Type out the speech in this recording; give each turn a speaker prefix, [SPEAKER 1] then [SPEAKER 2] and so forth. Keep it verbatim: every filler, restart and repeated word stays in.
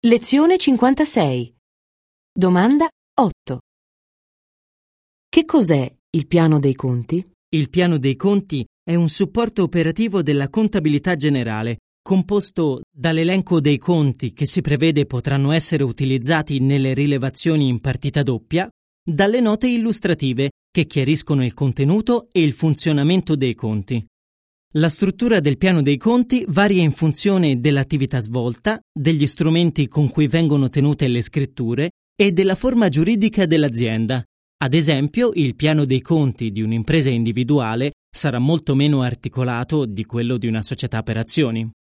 [SPEAKER 1] Lezione cinquantasei. Domanda otto. Che cos'è il piano dei conti?
[SPEAKER 2] Il piano dei conti è un supporto operativo della contabilità generale, composto dall'elenco dei conti che si prevede potranno essere utilizzati nelle rilevazioni in partita doppia, dalle note illustrative che chiariscono il contenuto e il funzionamento dei conti. La struttura del piano dei conti varia in funzione dell'attività svolta, degli strumenti con cui vengono tenute le scritture e della forma giuridica dell'azienda. Ad esempio, il piano dei conti di un'impresa individuale sarà molto meno articolato di quello di una società per azioni.